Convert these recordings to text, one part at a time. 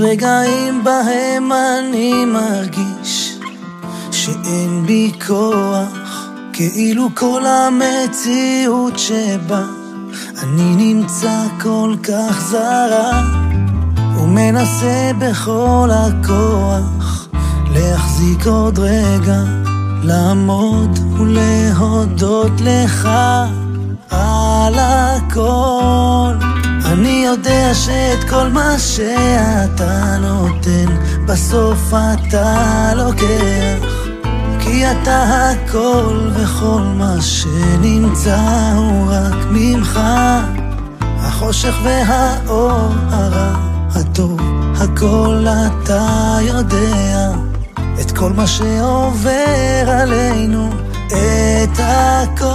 רגעים בהם אני מרגיש שאין בי כוח, כאילו כל המציאות שבה אני נמצא כל כך זרה, ומנסה בכל הכוח להחזיק עוד רגע, לעמוד ולהודות לך על הכל. אני יודע שאת כל מה שאתה נותן בסוף אתה לוקח, כי אתה הכל וכל מה שנמצא הוא רק ממך. החושך והאור, הרע, הטוב, הכל אתה יודע, את כל מה שעובר עלינו, את הכל.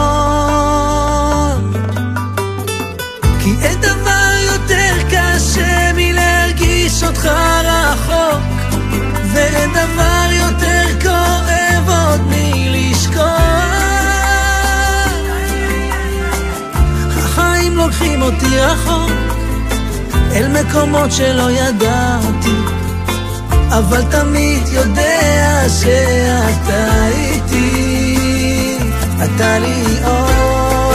כי אין דבר יותר קשה מלהרגיש אותך רחוק, ואין דבר יותר כואב עוד מלשכוח. החיים לוקחים אותי רחוק אל מקומות שלא ידעתי, אבל תמיד יודע שאתה איתי, אתה לי אור.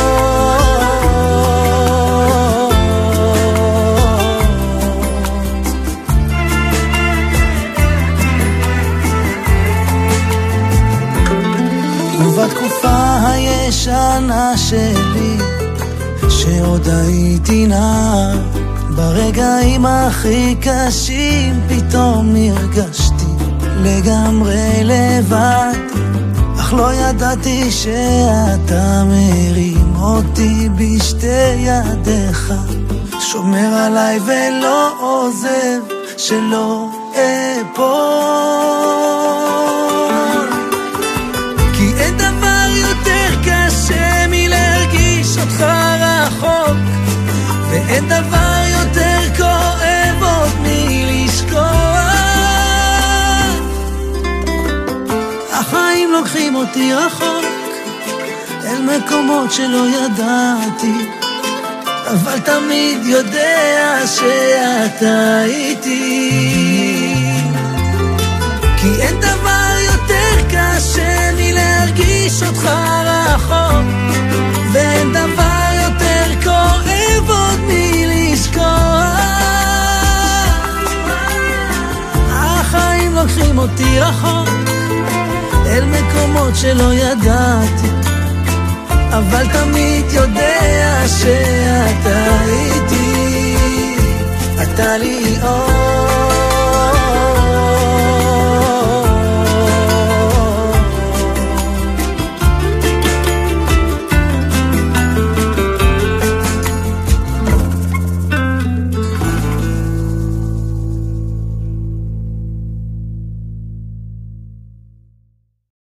ובתקופה הישנה שלי שעוד הייתי נער, ברגעים הכי קשים פתאום הרגשתי לגמרי לבד, אך לא ידעתי שאתה מרים אותי בשתי ידיך, שומר עליי ולא עוזב, שלא אפול. כי אין דבר יותר קשה מלהרגיש אותך רחוק, ואין דבר יותר כואב עוד מלשכוח. החיים לוקחים אותי רחוק אל מקומות שלא ידעתי, אבל תמיד יודע שאתה איתי. כי אין דבר יותר קשה מלהרגיש אותך רחוק, ואין דבר יותר כואב עוד מלשכוח. החיים לוקחים אותי רחוק אל מקומות שלא ידעתי, אבל תמיד יודע שאתה איתי, אתה לי אור.